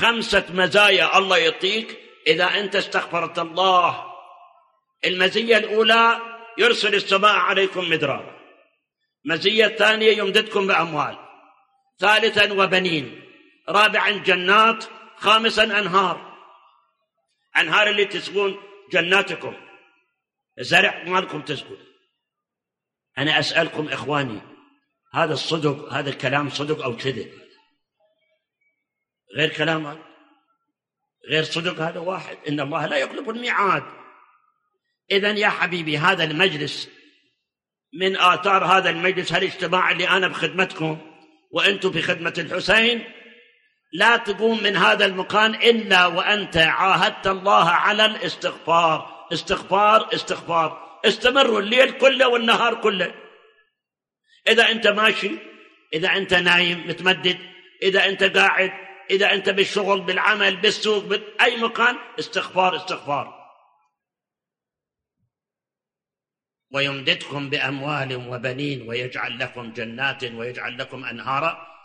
5 مزايا الله يعطيك إذا أنت استغفرت الله. المزية الأولى يرسل السماء عليكم مدرارا. مزية الثانية يمددكم بأموال. ثالثا وبنين. رابعا جنات. خامسا أنهار اللي تسقون جناتكم، زرع مالكم تسقون. أنا أسألكم إخواني، هذا الصدق، هذا الكلام صدق أو كذب؟ غير كلام، غير صدق، هذا واحد. إن الله لا يخلف الميعاد. إذن يا حبيبي، هذا المجلس من آثار هذا المجلس الاجتماع اللي أنا بخدمتكم وأنتم في خدمة الحسين. لا تقوم من هذا المكان إلا وأنت عاهدت الله على الاستغفار. استغفار استغفار، استمروا الليل كله والنهار كله. إذا أنت ماشي، إذا أنت نايم متمدد، إذا أنت قاعد، إذا أنت بالشغل، بالعمل، بالسوق، بأي مكان، استغفار استغفار. ويمددكم بأموال وبنين ويجعل لكم جنات ويجعل لكم أنهارا